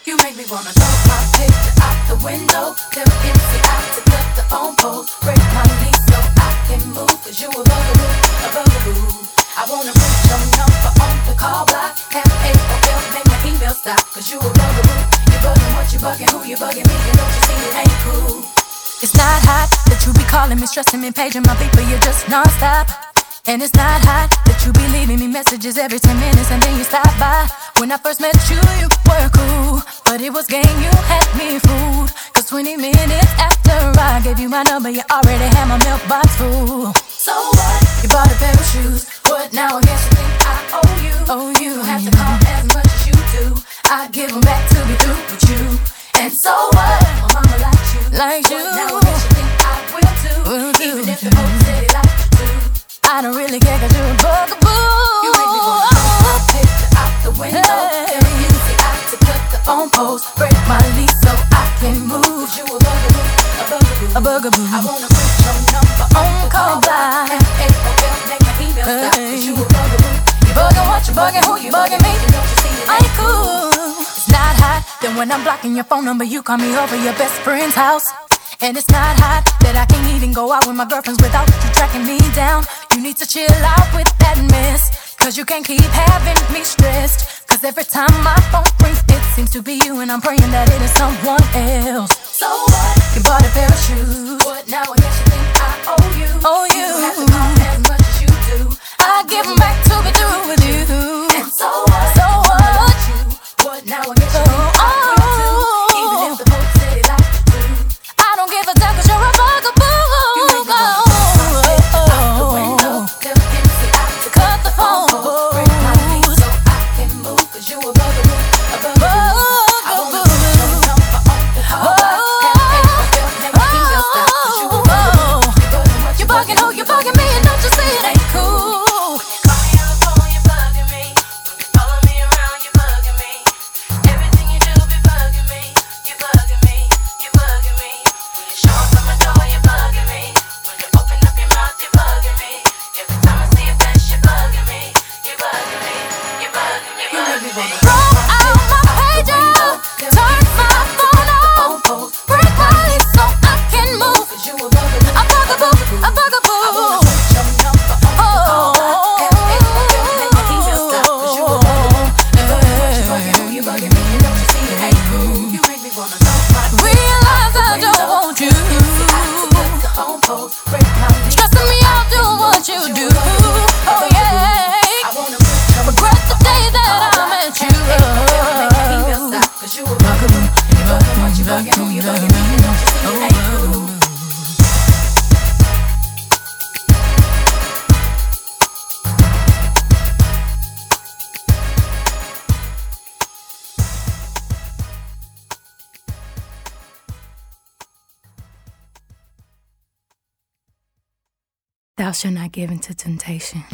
You make me wanna throw my picture out the window. Tell MC out to cut the phone post. Break my knee so I can move. Cause you a bugaboo, a bugaboo. I wanna put your number on the call block. Have AOL, make my email stop. Cause you a bugaboo. You bugging what you bugging, who you bugging me. And don't you see it ain't cool. It's not hot that you be calling me, stressing me, paging my beat, but you're just non-stop. And it's not hot that you be leaving me messages every 10 minutes and then you stop by. When I first met you, you were cool, but it was game, you had me fooled. Cause 20 minutes after I gave you my number, you already had my mailbox full. So what? You bought a pair of shoes. What now? I guess you think I owe you. Oh, you don't have to call as much as you do. I give them back to be through with you. And so what? My mama likes you. Like you. Now I guess you think I will too. Even if the folks said it like you do. I don't really care cause you're a bugaboo. You make me wanna throw my picture out the window. Tell the music out to cut the phone post. Break my lease so I can move. You a bugaboo, a bugaboo, a bugaboo. I wanna put your number on the call block. AOL, make my email stop. Cause you a bugaboo. You bugging what you bugging, who you bugging me. Don't you see it ain't cool. It's not hot that when I'm blocking your phone number, you call me over your best friend's house. And it's not hot that I can't even go out with my girlfriends without you tracking me down. You need to chill out with that mess, cause you can't keep having me stressed. Cause every time my phone rings, it seems to be you, and I'm praying that it is someone else. So what? You bought a pair of shoes. What now? I guess you think I owe you. Oh, you. You don't have to call as much as you do. I give them back to be through with you. And so what? So what? What now? I guess you think I will too. Even if the folks said it like you do. I don't give a damn cause you're a bugaboo. You make me wanna throw my picture out the window. Tell MC out to cut the phone post. Break my knee so I can move. Cause you a bugaboo, a bugaboo. I wanna put your number on the call block. Have AOL, make my email stop. Cause you a bugaboo. You bugging what you bugging, who you bugging me. And don't you see it ain't cool. Call me on the phone, you're bugging me. When you follow me around, you're bugging me. Everything you do be bugging me. You're bugging me, you're bugging me. When you show up at my door, you're bugging me. When you open up your mouth, you're bugging me. Every time I see your face, you're bugging me. You're bugging me, you're bugging me. You make me wanna Throw out my pager, turn my phone off, break my lease so I can move. Cause you a bugaboo, a bugaboo, a bugaboo. I wanna put your number on the call block. Have AOL, make my email stop. Cause you a bugaboo. You bugging what you bugging, who you bugging me. And don't you see it ain't cool. You make me wanna throw my Realize I don't want you. the phone post, break my lease. Stressing me out doing what you do. Oh yeah. I wanna put your Regret the day that I met you. make my email stop. Cause you a bugaboo. You bugging what you bugging, who you bugging me. And don't you see it ain't cool. Thou shalt not give into temptation.